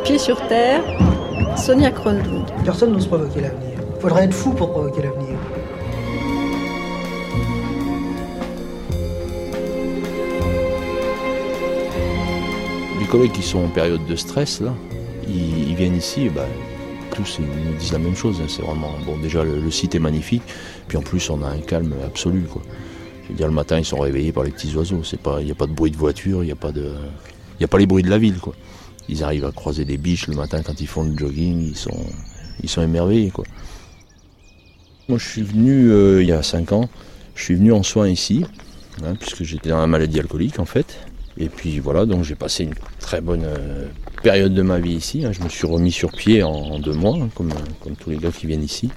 Pieds sur terre, Sonia Kronlund. Personne n'ose provoquer l'avenir. Il faudrait être fou pour provoquer l'avenir. Les collègues qui sont en période de stress, là, ils viennent ici, tous ils nous disent la même chose. C'est vraiment, déjà le site est magnifique, puis en plus on a un calme absolu, quoi. Je veux dire, le matin ils sont réveillés par les petits oiseaux, il n'y a pas de bruit de voiture, il n'y a pas les bruits de la ville, quoi. Ils arrivent à croiser des biches le matin quand ils font le jogging, ils sont émerveillés, quoi. Moi je suis venu il y a 5 ans, je suis venu en soins ici, puisque j'étais dans la maladie alcoolique en fait. Et puis voilà, donc j'ai passé une très bonne période de ma vie ici. Je me suis remis sur pied en 2 mois, comme tous les gars qui viennent ici.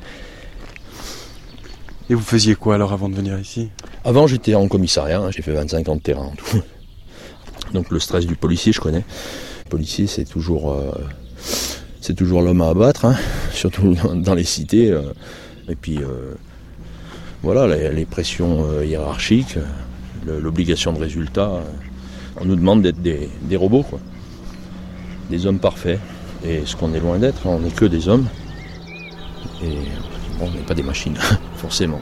Et vous faisiez quoi alors avant de venir ici ? Avant j'étais en commissariat, j'ai fait 25 ans de terrain en tout. Donc le stress du policier je connais. Le policier c'est toujours l'homme à abattre, surtout dans les cités. Et puis voilà, les pressions hiérarchiques, l'obligation de résultat. On nous demande d'être des robots, quoi. Des hommes parfaits. Et ce qu'on est loin d'être, on n'est que des hommes. Et on n'est pas des machines, forcément.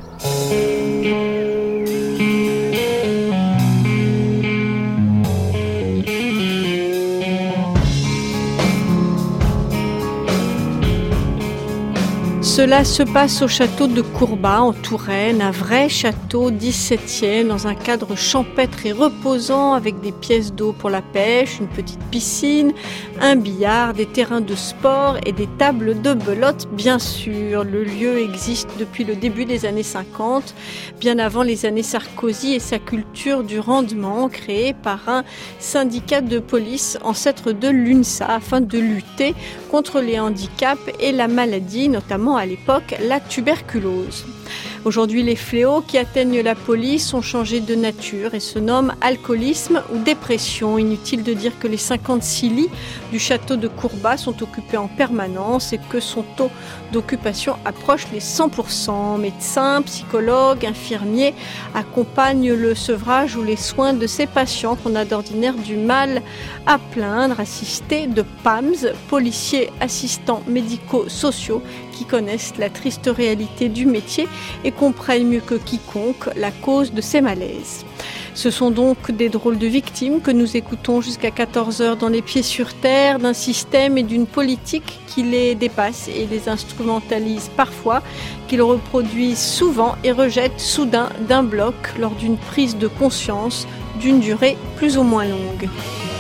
Cela se passe au château de Courbat, en Touraine, un vrai château 17e, dans un cadre champêtre et reposant, avec des pièces d'eau pour la pêche, une petite piscine, un billard, des terrains de sport et des tables de belote, bien sûr. Le lieu existe depuis le début des années 50, bien avant les années Sarkozy et sa culture du rendement, créée par un syndicat de police, ancêtre de l'UNSA, afin de lutter contre les handicaps et la maladie, notamment à l'époque la tuberculose. Aujourd'hui, les fléaux qui atteignent la police ont changé de nature et se nomment alcoolisme ou dépression. Inutile de dire que les 56 lits du château de Courbat sont occupés en permanence et que son taux d'occupation approche les 100%. Médecins, psychologues, infirmiers accompagnent le sevrage ou les soins de ces patients qu'on a d'ordinaire du mal à plaindre, assistés de PAMS, policiers assistants médico-sociaux, qui connaissent la triste réalité du métier et comprennent mieux que quiconque la cause de ces malaises. Ce sont donc des drôles de victimes que nous écoutons jusqu'à 14h dans Les Pieds sur Terre, d'un système et d'une politique qui les dépasse et les instrumentalise parfois, qu'ils reproduisent souvent et rejettent soudain d'un bloc lors d'une prise de conscience d'une durée plus ou moins longue.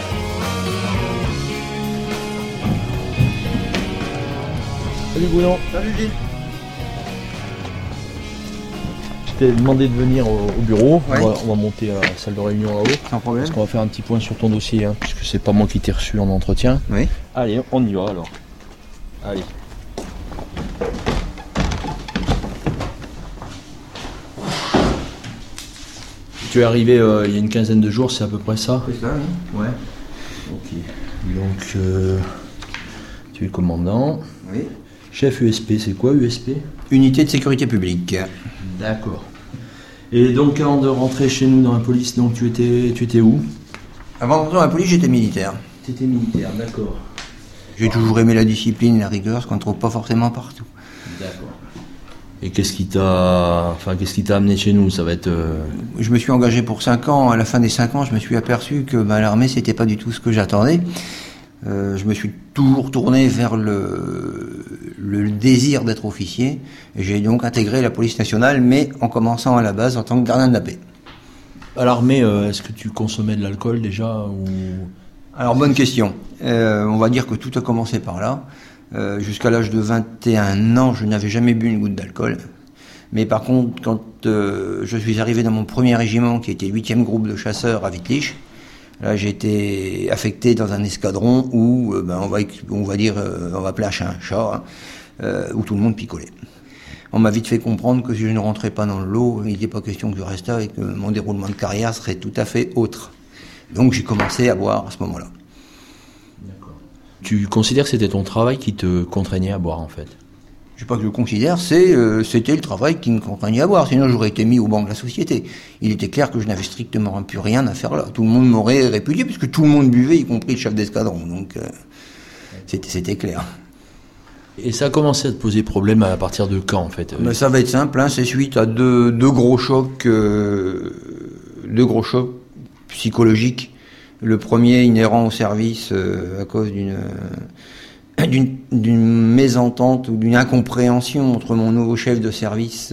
Salut Bouillon. Salut Gilles. Je t'ai demandé de venir au bureau. Ouais. On va monter à la salle de réunion là-haut. Sans problème. Parce qu'on va faire un petit point sur ton dossier, puisque c'est pas moi qui t'ai reçu en entretien. Oui. Allez, on y va alors. Allez. Tu es arrivé il y a une quinzaine de jours, c'est à peu près ça ? C'est ça, oui. Ouais. Ok. Donc, tu es commandant. Oui. Chef USP, c'est quoi USP ? Unité de sécurité publique. D'accord. Et donc avant de rentrer chez nous dans la police, donc tu étais où ? Avant d'entrer dans la police, j'étais militaire. Tu étais militaire, d'accord. J'ai toujours aimé la discipline, la rigueur, ce qu'on ne trouve pas forcément partout. D'accord. Et qu'est-ce qui t'a amené chez nous ? Ça va être... Je me suis engagé pour 5 ans. À la fin des 5 ans, je me suis aperçu que l'armée, c'était pas du tout ce que j'attendais. Je me suis toujours tourné vers le désir d'être officier. Et j'ai donc intégré la police nationale, mais en commençant à la base en tant que gardien de la paix. À l'armée, est-ce que tu consommais de l'alcool déjà ou... Alors, bonne question. On va dire que tout a commencé par là. Jusqu'à l'âge de 21 ans, je n'avais jamais bu une goutte d'alcool. Mais par contre, quand je suis arrivé dans mon premier régiment, qui était 8e groupe de chasseurs à Wittlich, là j'ai été affecté dans un escadron où, on va dire, on va appeler un chat un chat, où tout le monde picolait. On m'a vite fait comprendre que si je ne rentrais pas dans le lot, il n'était pas question que je reste là et que mon déroulement de carrière serait tout à fait autre. Donc j'ai commencé à boire à ce moment-là. D'accord. Tu considères que c'était ton travail qui te contraignait à boire en fait ? Je sais pas que je considère, c'était le travail qui me contraignait à boire, sinon j'aurais été mis au banc de la société. Il était clair que je n'avais strictement plus rien à faire là. Tout le monde m'aurait répudié, puisque tout le monde buvait, y compris le chef d'escadron. Donc C'était clair. Et ça a commencé à te poser problème à partir de quand, en fait? Ben, ça va être simple, hein, c'est suite à deux gros chocs psychologiques. Le premier inhérent au service à cause d'une mésentente ou d'une incompréhension entre mon nouveau chef de service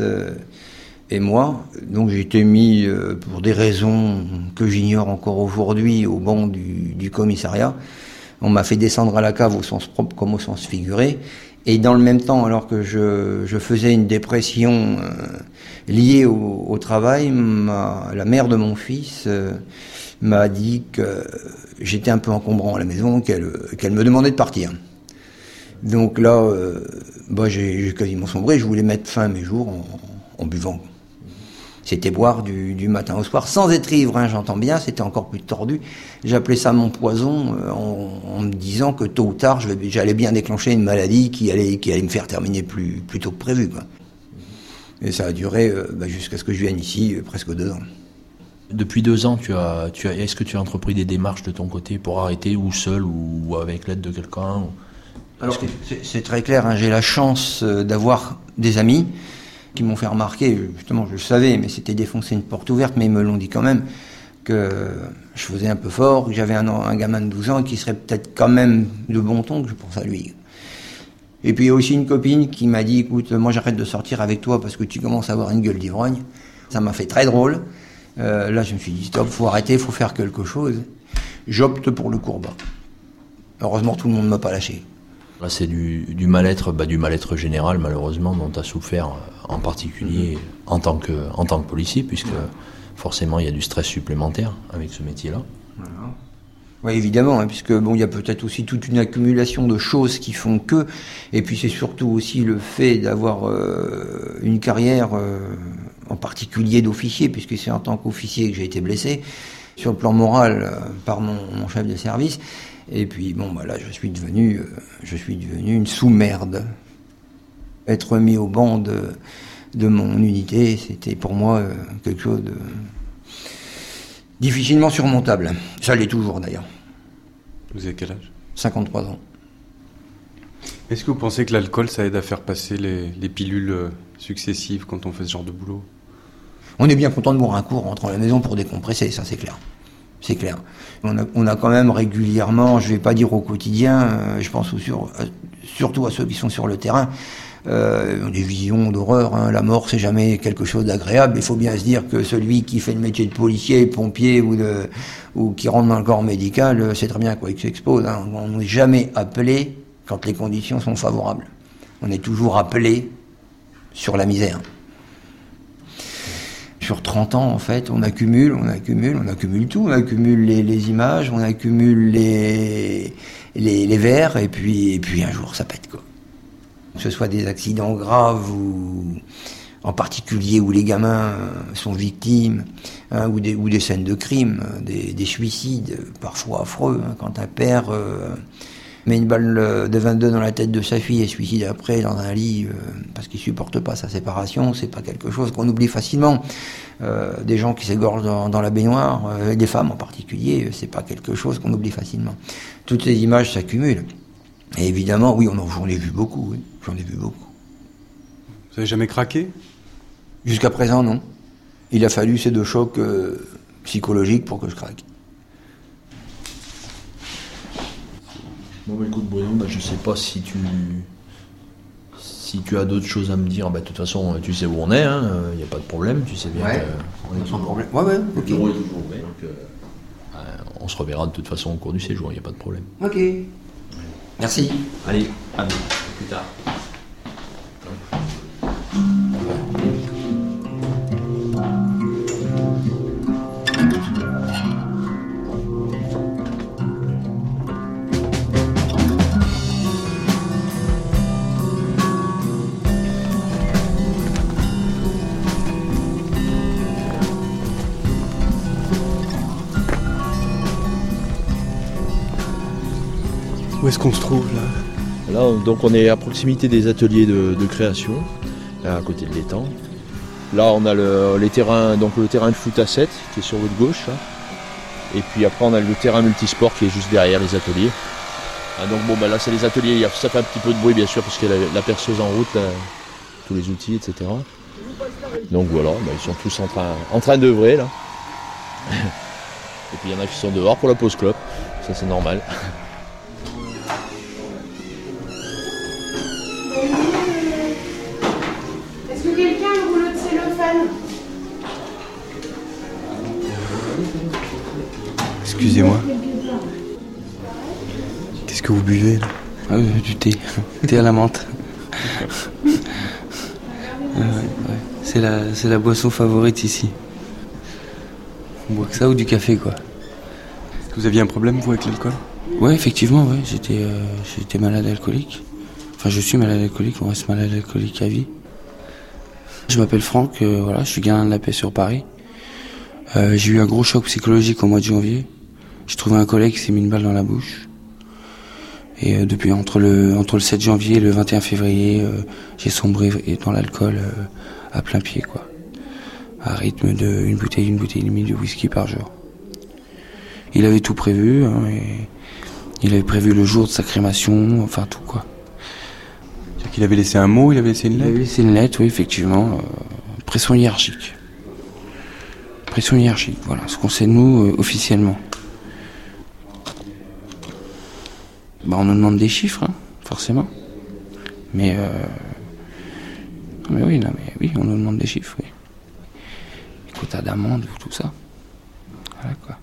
et moi. Donc j'ai été mis, pour des raisons que j'ignore encore aujourd'hui, au banc du commissariat. On m'a fait descendre à la cave au sens propre comme au sens figuré. Et dans le même temps, alors que je faisais une dépression liée au travail, la mère de mon fils m'a dit que j'étais un peu encombrant à la maison, qu'elle me demandait de partir. Donc là, j'ai quasiment sombré. Je voulais mettre fin à mes jours en buvant. C'était boire du matin au soir, sans être ivre, hein, j'entends bien, c'était encore plus tordu. J'appelais ça mon poison, en me disant que tôt ou tard, j'allais bien déclencher une maladie qui allait me faire terminer plus tôt que prévu, quoi. Et ça a duré jusqu'à ce que je vienne ici, presque 2 ans. Depuis 2 ans, est-ce que tu as entrepris des démarches de ton côté pour arrêter, ou seul, ou avec l'aide de quelqu'un? Alors, c'est très clair, hein, j'ai la chance d'avoir des amis qui m'ont fait remarquer, justement, je le savais, mais c'était défoncer une porte ouverte, mais ils me l'ont dit quand même, que je faisais un peu fort, que j'avais un gamin de 12 ans qui serait peut-être quand même de bon ton que je pense à lui. Et puis il y a aussi une copine qui m'a dit, écoute, moi j'arrête de sortir avec toi parce que tu commences à avoir une gueule d'ivrogne. Ça m'a fait très drôle. Là je me suis dit, stop, faut arrêter, faut faire quelque chose. J'opte pour le courbat. Heureusement tout le monde ne m'a pas lâché. Là, c'est du mal-être général, malheureusement, dont tu as souffert en particulier en tant que policier, puisque forcément il y a du stress supplémentaire avec ce métier-là. Voilà. Oui, évidemment, hein, puisque il y a peut-être aussi toute une accumulation de choses qui font que, et puis c'est surtout aussi le fait d'avoir une carrière, en particulier d'officier, puisque c'est en tant qu'officier que j'ai été blessé, sur le plan moral par mon chef de service. Et puis là, je suis devenu une sous-merde. Être mis au banc de mon unité, c'était pour moi quelque chose de difficilement surmontable. Ça l'est toujours d'ailleurs. Vous avez quel âge? 53 ans. Est-ce que vous pensez que l'alcool, ça aide à faire passer les pilules successives quand on fait ce genre de boulot? On est bien content de boire un coup, rentrer à la maison pour décompresser, ça c'est clair. C'est clair. On a quand même régulièrement, je vais pas dire au quotidien, je pense surtout à ceux qui sont sur le terrain, des visions d'horreur. Hein. La mort, c'est jamais quelque chose d'agréable. Il faut bien se dire que celui qui fait le métier de policier, pompier ou qui rentre dans le corps médical, c'est très bien à quoi il s'expose. Hein. On n'est jamais appelé quand les conditions sont favorables. On est toujours appelé sur la misère. Sur 30 ans, en fait, on accumule tout. On accumule les images, on accumule les verres, et puis un jour, ça pète, quoi. Que ce soit des accidents graves, ou en particulier où les gamins sont victimes, hein, ou des scènes de crime, des suicides, parfois affreux, hein, quand un père met une balle de 22 dans la tête de sa fille et se suicide après dans un lit parce qu'il supporte pas sa séparation, c'est pas quelque chose qu'on oublie facilement. Des gens qui s'égorgent dans la baignoire, des femmes en particulier, c'est pas quelque chose qu'on oublie facilement. Toutes ces images s'accumulent. Et évidemment, oui, j'en ai vu beaucoup, oui. J'en ai vu beaucoup. Vous avez jamais craqué? Jusqu'à présent, non. Il a fallu ces 2 chocs psychologiques pour que je craque. Bon, écoute, Bruno, je sais pas si tu as d'autres choses à me dire. De toute façon, tu sais où on est, il n'y a pas de problème, tu sais bien qu'on est sans problème. Ouais, ok. Le bureau est toujours ouvert, donc on se reverra de toute façon au cours du séjour, il n'y a pas de problème. Ok. Merci. Allez, à plus tard. Où est-ce qu'on se trouve là? Là, donc on est à proximité des ateliers de création, là, à côté de l'étang. Là, on a les terrains, donc le terrain de foot à 7 qui est sur votre gauche. Là. Et puis après, on a le terrain multisport qui est juste derrière les ateliers. Ah, donc bon, là c'est les ateliers, ça fait un petit peu de bruit bien sûr parce qu'il y a la perceuse en route, là, tous les outils, etc. Donc voilà, ils sont tous en train d'œuvrer là. Et puis il y en a qui sont dehors pour la pause clope, ça c'est normal. Est-ce que quelqu'un a un rouleau de cellophane? Excusez-moi. Qu'est-ce que vous buvez là? Du thé. Thé à la menthe. C'est la boisson favorite ici. On boit que ça ou du café, quoi. Est-ce que vous aviez un problème, vous, avec l'alcool? Ouais, effectivement, ouais. J'étais malade alcoolique. Enfin, je suis malade alcoolique, on reste malade alcoolique à vie. Je m'appelle Franck, je suis gardien de la paix sur Paris. J'ai eu un gros choc psychologique au mois de janvier. J'ai trouvé un collègue qui s'est mis une balle dans la bouche. Et depuis, entre le 7 janvier et le 21 février, j'ai sombré dans l'alcool à plein pied, quoi. À rythme de une bouteille et demie de whisky par jour. Il avait tout prévu, et il avait prévu le jour de sa crémation, enfin tout, quoi. C'est-à-dire qu'il avait laissé un mot, il avait laissé une lettre? Il avait laissé une lettre, oui, effectivement. Pression hiérarchique. Pression hiérarchique, voilà, ce qu'on sait de nous officiellement. On nous demande des chiffres, forcément. Mais oui, on nous demande des chiffres, oui. Les quotas d'amende, tout ça. Voilà, quoi.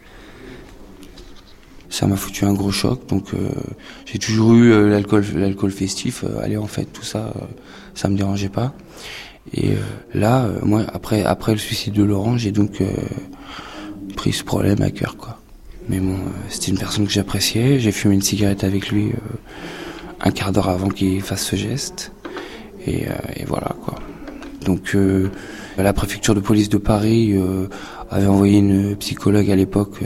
Ça m'a foutu un gros choc, donc j'ai toujours eu l'alcool festif. Aller en fête, tout ça, ça me dérangeait pas. Et là, moi, après le suicide de Laurent, j'ai donc pris ce problème à cœur, quoi. Mais bon, c'était une personne que j'appréciais. J'ai fumé une cigarette avec lui un quart d'heure avant qu'il fasse ce geste. Et voilà, quoi. Donc la préfecture de police de Paris avait envoyé une psychologue à l'époque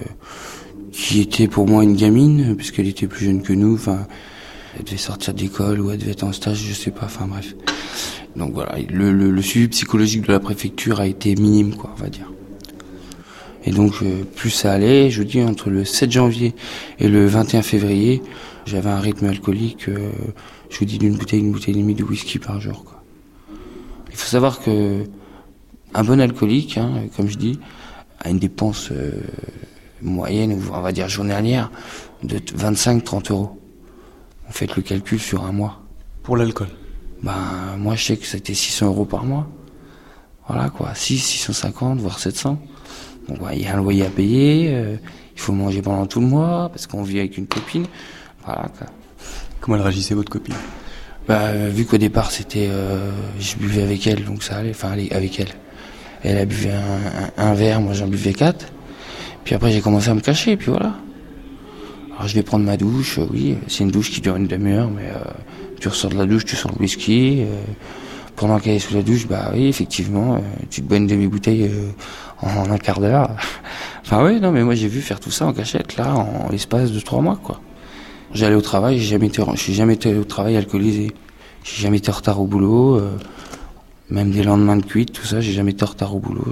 qui était pour moi une gamine, puisqu'elle était plus jeune que nous. Enfin, elle devait sortir d'école ou elle devait être en stage, je sais pas. Enfin bref. Donc voilà, le suivi psychologique de la préfecture a été minime, quoi, on va dire. Et donc, plus ça allait, je vous dis, entre le 7 janvier et le 21 février, j'avais un rythme alcoolique, je vous dis, une bouteille et demie de whisky par jour, quoi. Il faut savoir que un bon alcoolique, comme je dis, a une dépense moyenne, on va dire journalière, de 25-30 euros. Vous faites le calcul sur un mois. Pour l'alcool? Moi, je sais que c'était 600 euros par mois. Voilà, quoi. 650, voire 700. Donc, il y a un loyer à payer, il faut manger pendant tout le mois, parce qu'on vit avec une copine. Voilà, quoi. Comment elle réagissait, votre copine? Vu qu'au départ, je buvais avec elle, donc ça allait, avec elle. Elle a bu un verre, moi j'en buvais 4. Puis après, j'ai commencé à me cacher, puis voilà. Alors, je vais prendre ma douche, oui, c'est une douche qui dure une demi-heure, mais tu ressors de la douche, tu sors le whisky. Pendant qu'elle est sous la douche, oui, effectivement, tu te bois une demi-bouteille en un quart d'heure. Enfin oui, non, mais moi j'ai vu faire tout ça en cachette, là, en l'espace de 3 mois, quoi. J'allais au travail, je suis jamais été au travail alcoolisé. J'ai jamais été en retard au boulot, même des lendemains de cuite, tout ça, j'ai jamais été en retard au boulot.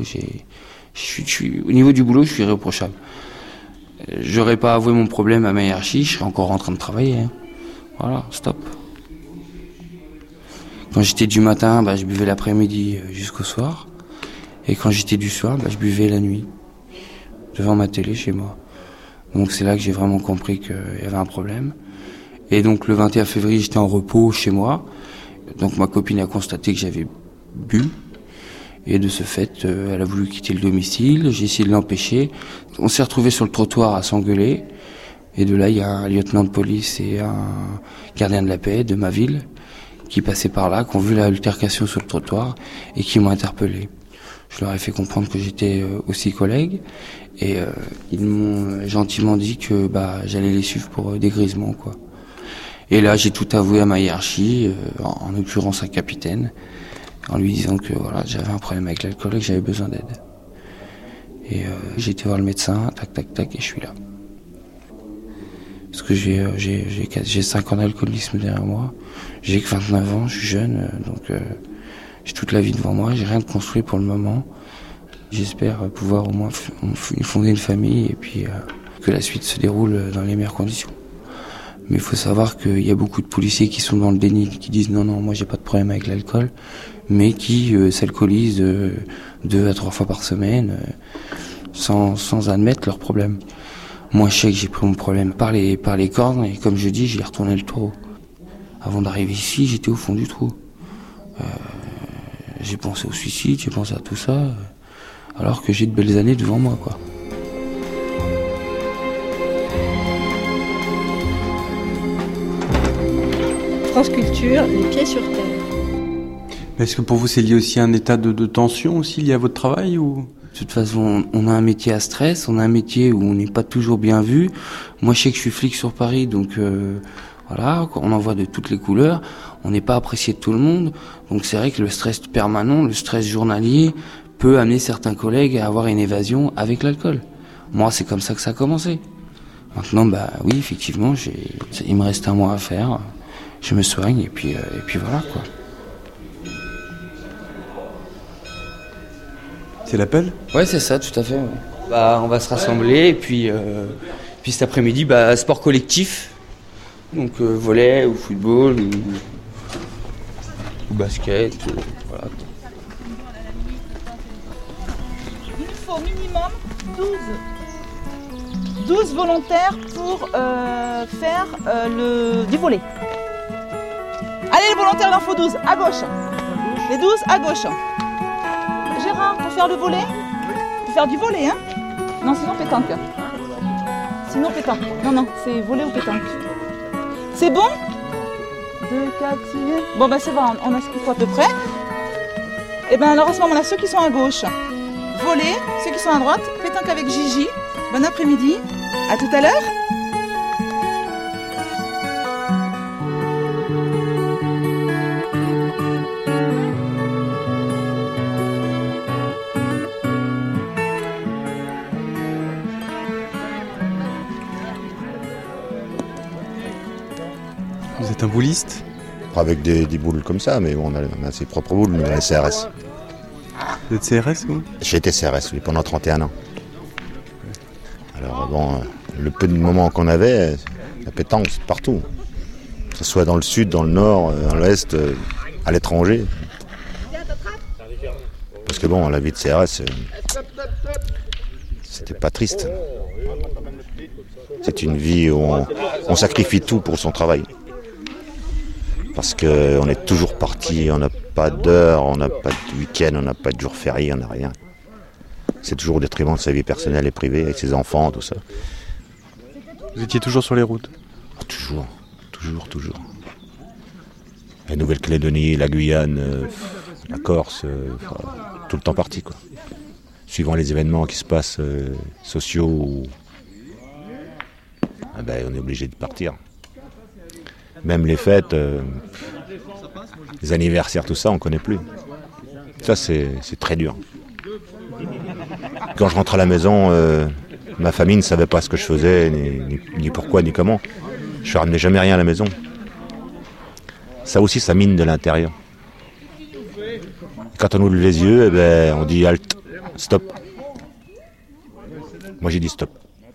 Au niveau du boulot, je suis irréprochable. J'aurais pas avoué mon problème à ma hiérarchie, je serais encore en train de travailler. Voilà, stop. Quand j'étais du matin, je buvais l'après-midi jusqu'au soir. Et quand j'étais du soir, je buvais la nuit. Devant ma télé chez moi. Donc c'est là que j'ai vraiment compris qu'il y avait un problème. Et donc le 21 février, j'étais en repos chez moi. Donc ma copine a constaté que j'avais bu. Et de ce fait, elle a voulu quitter le domicile. J'ai essayé de l'empêcher. On s'est retrouvés sur le trottoir à s'engueuler. Et de là, il y a un lieutenant de police et un gardien de la paix de ma ville qui passaient par là, qui ont vu l'altercation sur le trottoir et qui m'ont interpellé. Je leur ai fait comprendre que j'étais aussi collègue et ils m'ont gentiment dit que j'allais les suivre pour dégrisement, quoi. Et là, j'ai tout avoué à ma hiérarchie, en l'occurrence un capitaine, en lui disant que voilà, j'avais un problème avec l'alcool et que j'avais besoin d'aide. Et j'ai été voir le médecin, tac, et je suis là. Parce que j'ai 5 ans d'alcoolisme derrière moi, j'ai que 29 ans, je suis jeune, donc j'ai toute la vie devant moi, j'ai rien de construit pour le moment. J'espère pouvoir au moins fonder une famille et puis que la suite se déroule dans les meilleures conditions. Mais il faut savoir qu'il y a beaucoup de policiers qui sont dans le déni, qui disent non, moi j'ai pas de problème avec l'alcool, mais qui s'alcoolisent 2 à 3 fois par semaine sans admettre leurs problèmes. Moi je sais que j'ai pris mon problème par les cornes et comme je dis, j'ai retourné le taureau. Avant d'arriver ici, j'étais au fond du trou. J'ai pensé au suicide, j'ai pensé à tout ça, alors que j'ai de belles années devant moi, quoi. France Culture, les pieds sur terre. Est-ce que pour vous c'est lié aussi à un état de tension aussi lié à votre travail ou... De toute façon, on a un métier à stress, on a un métier où on n'est pas toujours bien vu. Moi, je sais que je suis flic sur Paris, donc voilà, on en voit de toutes les couleurs. On n'est pas apprécié de tout le monde, donc c'est vrai que le stress permanent, le stress journalier, peut amener certains collègues à avoir une évasion avec l'alcool. Moi, c'est comme ça que ça a commencé. Maintenant, oui, effectivement, il me reste un mois à faire. Je me soigne et puis voilà, quoi. C'est l'appel ? Ouais, c'est ça, tout à fait. Ouais. On va se rassembler et puis cet après-midi, sport collectif. Donc volley ou football ou basket, voilà. Il faut minimum 12 volontaires pour faire du volley. Allez les volontaires, il en faut 12, à gauche. Les 12 à gauche. Gérard, pour faire le volley ? Pour faire du volley, hein ? Non, sinon pétanque. Sinon pétanque. Non, c'est volley ou pétanque. C'est bon ? 2, 4, 6... Bon, c'est bon, on a ce qu'il faut à peu près. Et alors à ce moment-là, ceux qui sont à gauche, volley, ceux qui sont à droite, pétanque avec Gigi. Bon après-midi, à tout à l'heure. Vous êtes un bouliste ? Pas avec des boules comme ça, mais on a ses propres boules, nous, on est CRS. Vous êtes CRS, vous ? J'ai été CRS, oui, pendant 31 ans. Alors le peu de moments qu'on avait, la pétanque, c'est partout. Que ce soit dans le sud, dans le nord, dans l'ouest, à l'étranger. Parce que la vie de CRS, c'était pas triste. C'est une vie où on sacrifie tout pour son travail. Parce qu'on est toujours parti, on n'a pas d'heure, on n'a pas de week-end, on n'a pas de jour férié, on n'a rien. C'est toujours au détriment de sa vie personnelle et privée, avec ses enfants, tout ça. Vous étiez toujours sur les routes ? Toujours. La Nouvelle-Calédonie, la Guyane, la Corse, tout le temps parti, quoi. Suivant les événements qui se passent sociaux, on est obligé de partir. Même les fêtes, les anniversaires, tout ça, on ne connaît plus. Ça, c'est très dur. Quand je rentre à la maison, ma famille ne savait pas ce que je faisais, ni pourquoi, ni comment. Je ne ramenais jamais rien à la maison. Ça aussi, ça mine de l'intérieur. Quand on ouvre les yeux, on dit halt, stop. Moi, j'ai dit stop.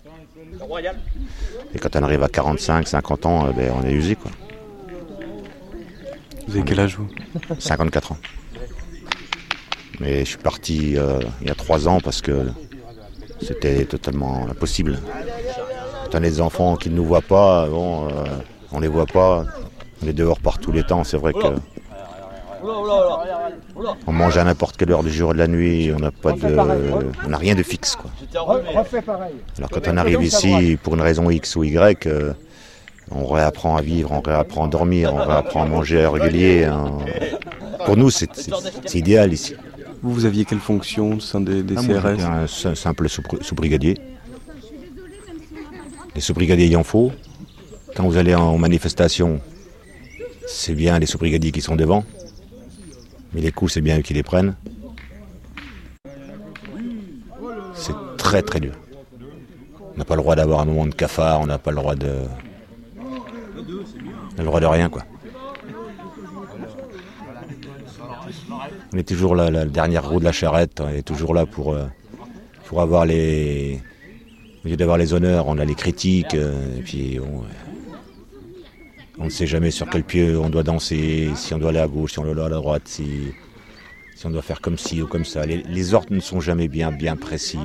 Et quand on arrive à 45, 50 ans, on est usé, quoi. Vous avez quel âge, vous ? 54 ans. Mais je suis parti il y a 3 ans parce que c'était totalement impossible. Quand on a des enfants qui ne nous voient pas, on les voit pas. On est dehors par tous les temps, c'est vrai que... On mange à n'importe quelle heure du jour et de la nuit, on n'a rien de fixe, quoi. Alors quand on arrive ici pour une raison X ou Y, on réapprend à vivre, on réapprend à dormir, on réapprend à manger régulier. Pour nous, c'est idéal ici. Vous aviez quelle fonction au sein des CRS ? Un simple sous-brigadier. Les sous-brigadiers, il en faut. Quand vous allez en manifestation, c'est bien les sous-brigadiers qui sont devant. Mais les coups, c'est bien eux qui les prennent. C'est très très dur. On n'a pas le droit d'avoir un moment de cafard, on n'a pas le droit de... On n'a le droit de rien, quoi. On est toujours là, la dernière roue de la charrette, on est toujours là pour avoir les... Au lieu d'avoir les honneurs, on a les critiques, et puis On ne sait jamais sur quel pied on doit danser, si on doit aller à gauche, si on doit aller à la droite, si on doit faire comme ci ou comme ça. Les ordres ne sont jamais bien précis.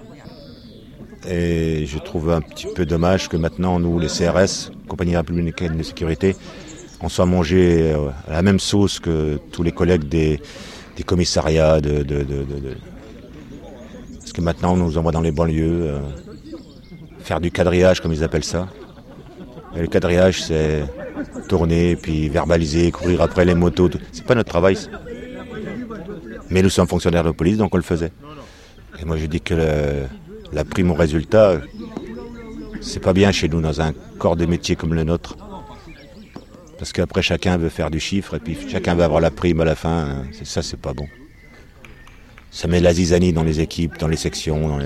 Et je trouve un petit peu dommage que maintenant, nous, les CRS, Compagnie républicaine de sécurité, on soit mangés à la même sauce que tous les collègues des commissariats. Parce que maintenant, on nous envoie dans les banlieues faire du quadrillage, comme ils appellent ça. Et le quadrillage, c'est tourner, puis verbaliser, courir après les motos. C'est pas notre travail, ça. Mais nous sommes fonctionnaires de police, donc on le faisait. Et moi, je dis que la prime au résultat, c'est pas bien chez nous, dans un corps de métier comme le nôtre. Parce qu'après, chacun veut faire du chiffre, et puis chacun veut avoir la prime à la fin. Ça, c'est pas bon. Ça met la zizanie dans les équipes, dans les sections.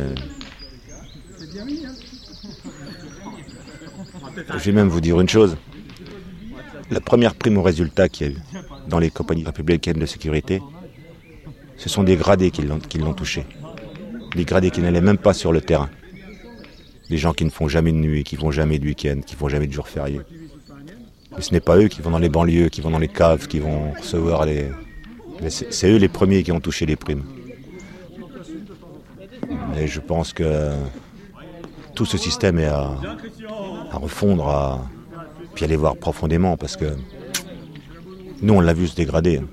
Je vais même vous dire une chose. La première prime au résultat qu'il y a eu dans les compagnies républicaines de sécurité, ce sont des gradés qui l'ont touché. Des gradés qui n'allaient même pas sur le terrain. Des gens qui ne font jamais de nuit, qui font jamais de week-end, qui font jamais de jours fériés. Et ce n'est pas eux qui vont dans les banlieues, qui vont dans les caves, qui vont recevoir les... C'est eux les premiers qui ont touché les primes. Et je pense que tout ce système est à refondre, puis aller voir profondément, parce que nous, on l'a vu se dégrader.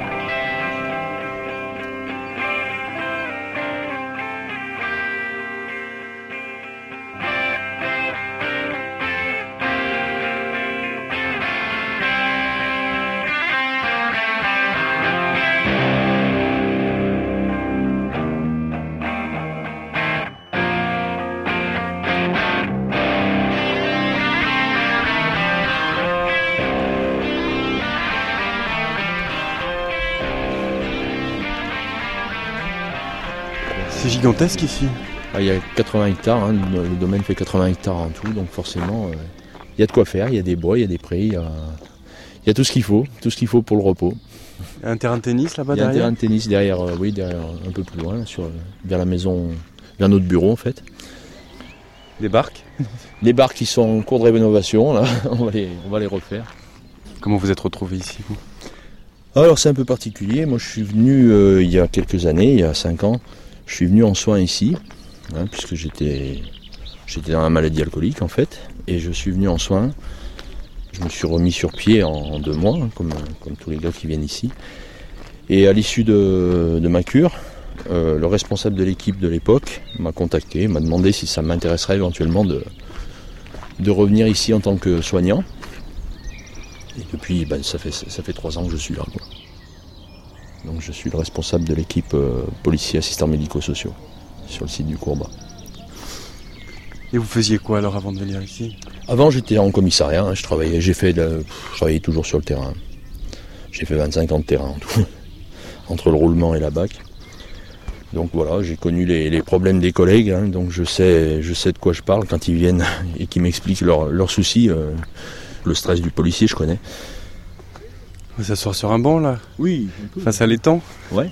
C'est gigantesque ici. Il y a 80 hectares, le domaine fait 80 hectares en tout, donc forcément il y a de quoi faire, il y a des bois, il y a des prés, il y a tout ce qu'il faut pour le repos. Il y a un terrain de tennis là-bas derrière ? Il y a un terrain de tennis derrière, derrière un peu plus loin, vers la maison, vers notre bureau en fait. Des barques ? Les barques qui sont en cours de rénovation, là, on va les refaire. Comment vous êtes retrouvés ici, vous ? Alors c'est un peu particulier, moi je suis venu il y a quelques années, il y a 5 ans, je suis venu en soins ici, puisque j'étais dans la maladie alcoolique en fait, et je suis venu en soins. Je me suis remis sur pied en 2 mois, comme tous les gars qui viennent ici. Et à l'issue de ma cure, le responsable de l'équipe de l'époque m'a contacté, m'a demandé si ça m'intéresserait éventuellement de revenir ici en tant que soignant. Et depuis, ça fait 3 ans que je suis là, quoi. Donc je suis le responsable de l'équipe policiers assistants médico-sociaux sur le site du Courbat. Et vous faisiez quoi alors avant de venir ici ? Avant j'étais en commissariat, je travaillais toujours sur le terrain. J'ai fait 25 ans de terrain en tout, entre le roulement et la BAC. Donc voilà, j'ai connu les problèmes des collègues, donc je sais de quoi je parle quand ils viennent et qu'ils m'expliquent leurs soucis. Le stress du policier, je connais. On va s'asseoir sur un banc là ? Oui. Face à l'étang ? Ouais.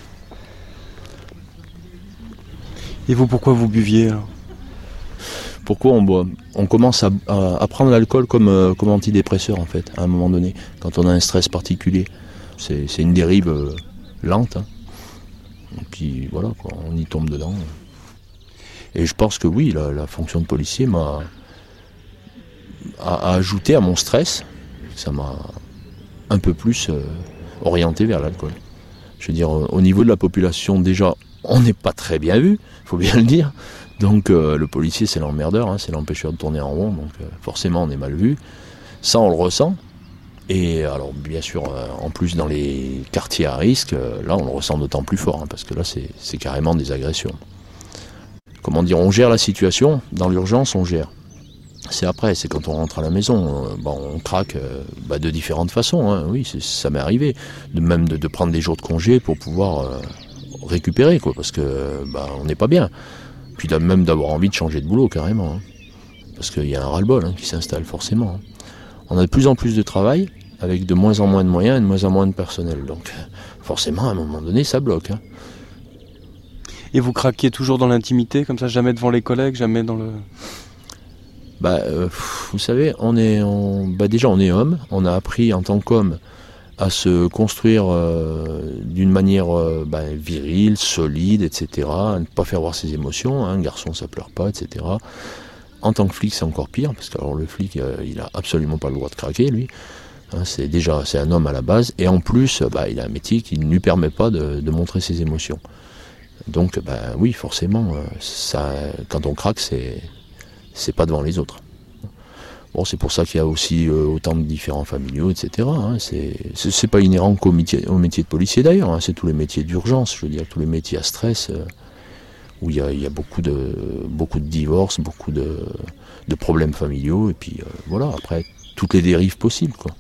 Et vous, pourquoi vous buviez alors ? Pourquoi on boit ? On commence à prendre l'alcool comme antidépresseur en fait, à un moment donné, quand on a un stress particulier. C'est une dérive lente. Et puis voilà, quoi, on y tombe dedans. Et je pense que oui, la fonction de policier m'a ajouté à mon stress. Ça m'a un peu plus orienté vers l'alcool. Je veux dire, au niveau de la population, déjà, on n'est pas très bien vu, il faut bien le dire. Donc le policier, c'est l'emmerdeur, c'est l'empêcheur de tourner en rond, donc forcément on est mal vu. Ça, on le ressent. Et alors, bien sûr, en plus dans les quartiers à risque, là, on le ressent d'autant plus fort, parce que là, c'est carrément des agressions. Comment dire, on gère la situation, dans l'urgence, on gère. C'est après, c'est quand on rentre à la maison, on craque de différentes façons, oui, ça m'est arrivé. Même de prendre des jours de congé pour pouvoir récupérer, quoi, parce que on n'est pas bien. Puis même d'avoir envie de changer de boulot, carrément. Parce qu'il y a un ras-le-bol qui s'installe, forcément. On a de plus en plus de travail, avec de moins en moins de moyens et de moins en moins de personnel. Donc forcément, à un moment donné, ça bloque. Et vous craquiez toujours dans l'intimité, comme ça, jamais devant les collègues, jamais dans le... Vous savez, déjà on est homme, on a appris en tant qu'homme à se construire d'une manière virile, solide, etc. À ne pas faire voir ses émotions, un garçon ça pleure pas, etc. En tant que flic c'est encore pire, parce que alors, le flic il a absolument pas le droit de craquer lui. C'est un homme à la base, et en plus il a un métier qui ne lui permet pas de montrer ses émotions. Donc oui, forcément, quand on craque, c'est pas devant les autres. Bon, c'est pour ça qu'il y a aussi autant de différents familiaux, etc. C'est pas inhérent qu'au métier de policier d'ailleurs, c'est tous les métiers d'urgence, je veux dire, tous les métiers à stress, où il y a beaucoup de divorces, beaucoup de problèmes familiaux, et puis voilà, après, toutes les dérives possibles, quoi.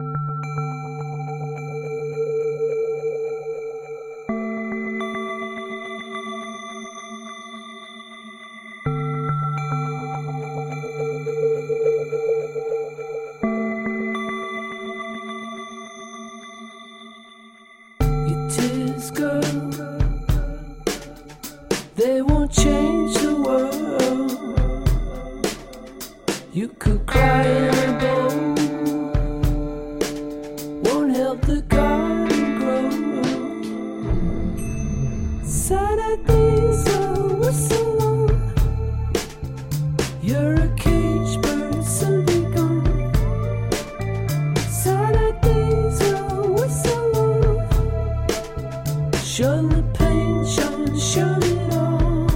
They won't change the world. You could cry in a bowl, won't help the garden grow. Saturdays are whistle on. You're a cage bird, soon be gone. Saturdays are whistle on. Shun the pain, shun it all.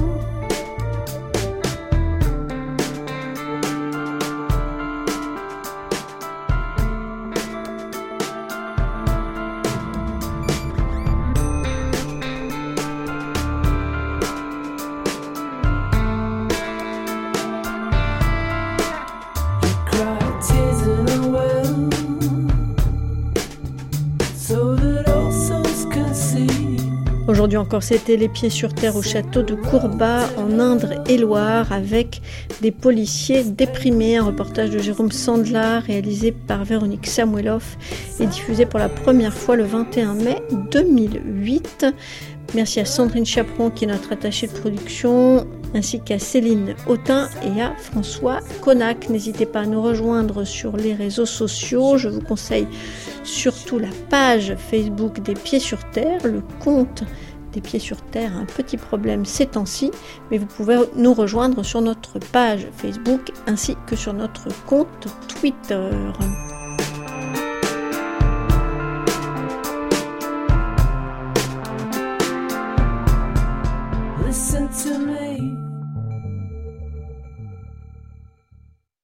Aujourd'hui encore, c'était les pieds sur terre au château de Courbat en Indre-et-Loire avec des policiers déprimés. Un reportage de Jérôme Sandler réalisé par Véronique Samueloff et diffusé pour la première fois le 21 mai 2008. Merci à Sandrine Chaperon qui est notre attachée de production, ainsi qu'à Céline Autain et à François Connac. N'hésitez pas à nous rejoindre sur les réseaux sociaux. Je vous conseille surtout la page Facebook des Pieds sur Terre. Le compte des Pieds sur Terre a un petit problème ces temps-ci, mais vous pouvez nous rejoindre sur notre page Facebook ainsi que sur notre compte Twitter.